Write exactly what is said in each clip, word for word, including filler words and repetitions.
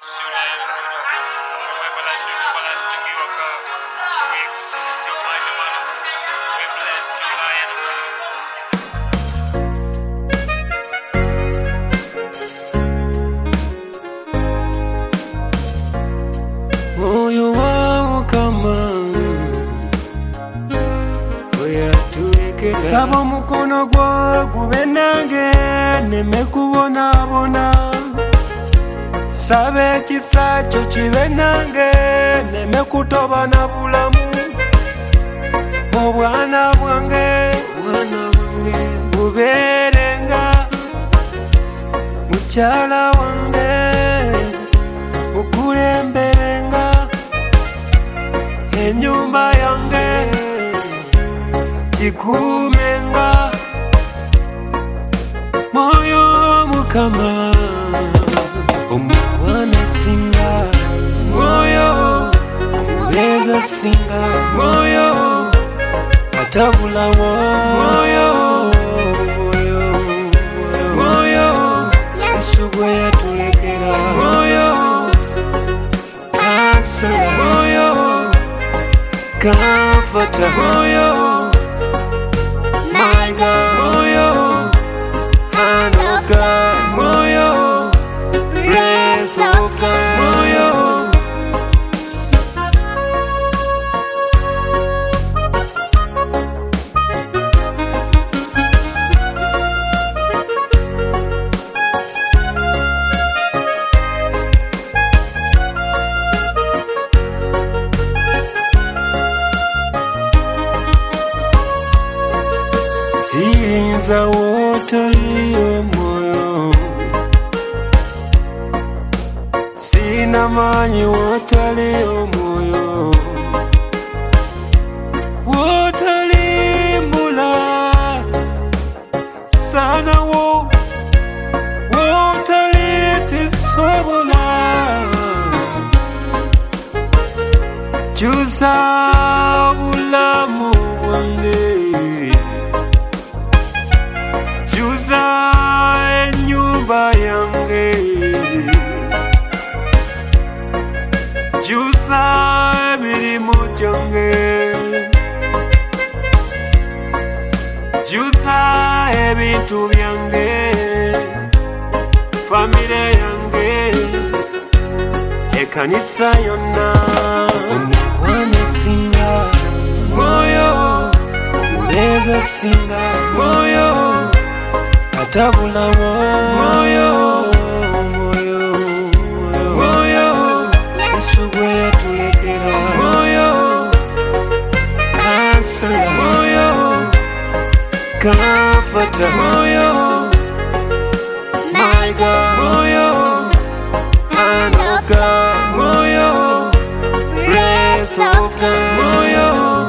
Moyo wangu kama oyatuweke saba mukono gwo gube nange nemekubonabona sabe ekisa kyo kibe nange nemekutobana bulamu obwana bwange bubeerenga mukyala wange mukulemberenga enyumba yange gikumenga moyo mukama omukwana singa moyo omubeza singa moyo atabulawo moyo moyo moyo esugwe yatulekera moyo kansala moyo kafata moyo my God moyo hanoka moyo breath of God moyo Sinza wotaliyo moyo sina manyi wotaliyo moyo wotalimbula sana wo wotalisisobola juza bulamu bwange juza enyumba yange juza emirimu gyange juza ebintu byange famire yange ekanisa yonna omukwana singa moyo omubeza singa moyo atabulawo moyo moyo moyo esugwe yatulekera moyo kansala moyo kafata moyo my God moyo hanoka moyo breath of God moyo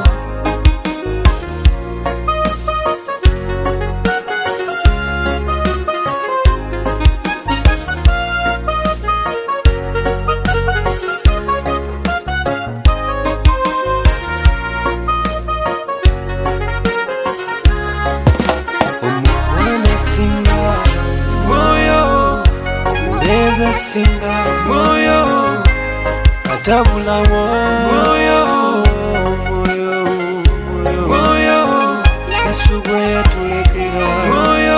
singa moyo atabulawo moyo moyo moyo moyo esugwe yatulekera moyo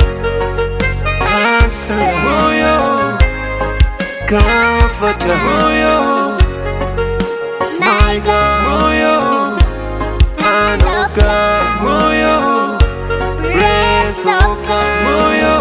kansala moyo kafata moyo my God moyo hanoka moyo breath of God moyo